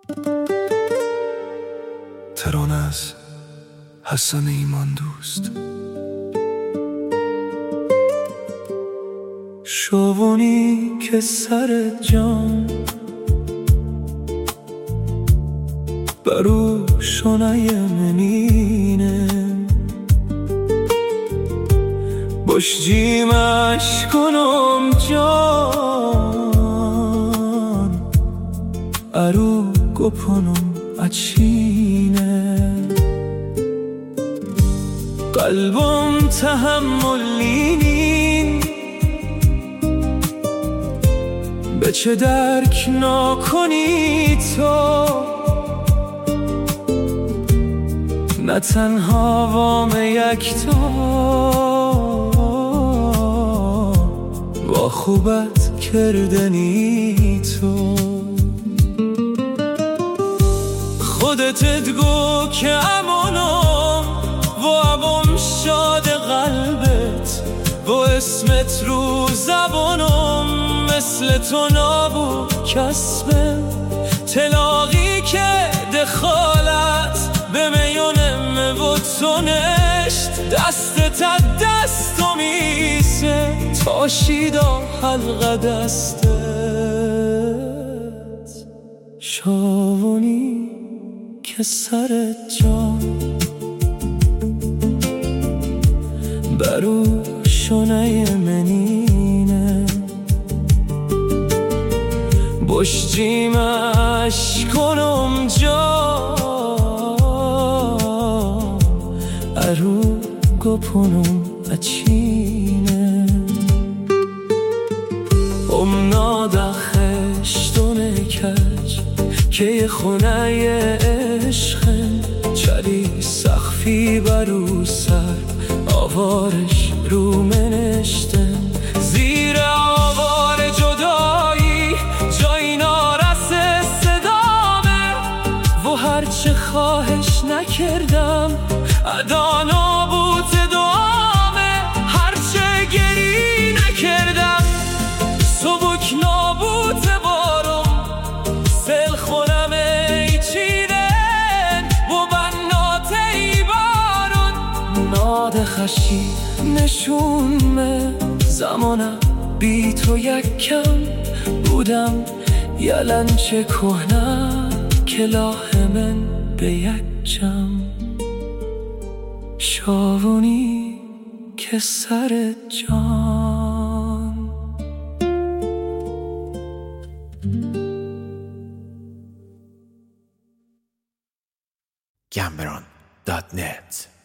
ترانه از حسن ایمان دوست. شوونی که سر جان برو شونای منینه باش جیمش کنم جان ارو گپنم اچینه قلبم تحملینین به چه درک نکنی تو نه تنها وام یکتا با خوبت کردنی تو خودت گو که امانم و عبم شاد قلبت و اسمت رو زبانم مثل تو نابود کسبه تلاقی که دخالت به میونم و تو نشت دستت دستو میسه تاشیدا حلقه دستت شاونی که سر جان برو شونه منینه باش جیمش کنم جان ارو گپنم اچینه امنادا خشتونه کج که یه خونه عشقه چلی سخفی برو سر آوارش رو منشته زیر آوار جدایی جایی نارس صدامه و هرچه خواهش نکردم ادا نابوت دوامه هرچه گری نکردم سبک نابوت بارم سل خونم ای چیدن و بنات ای بارون ناد خشی نشونمه زمانم بی تو یک کم بودم یلن چه کهنه کلاه من به یک جم شاونی که سر جان Cameron.net